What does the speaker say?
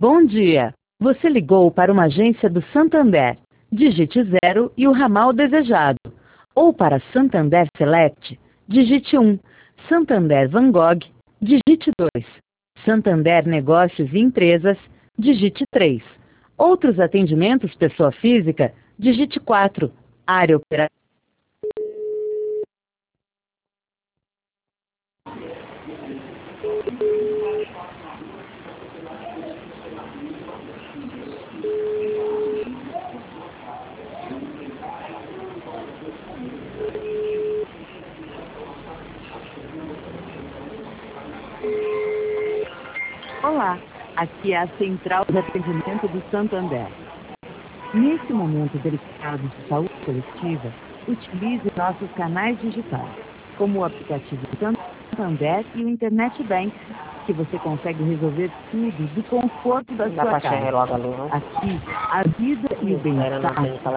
Bom dia. Você ligou para uma agência do Santander. Digite 0 e o ramal desejado. Ou para Santander Select, digite 1. Santander Van Gogh, digite 2. Santander Negócios e Empresas, digite 3. Outros atendimentos pessoa física, digite 4. Área operativa. Olá, aqui é a Central de Atendimento do Santander. Nesse momento delicado de saúde coletiva, utilize nossos canais digitais, como o aplicativo Santander e o Internet Bank, que você consegue resolver tudo do conforto da sua casa. Aqui, a vida e o bem-estar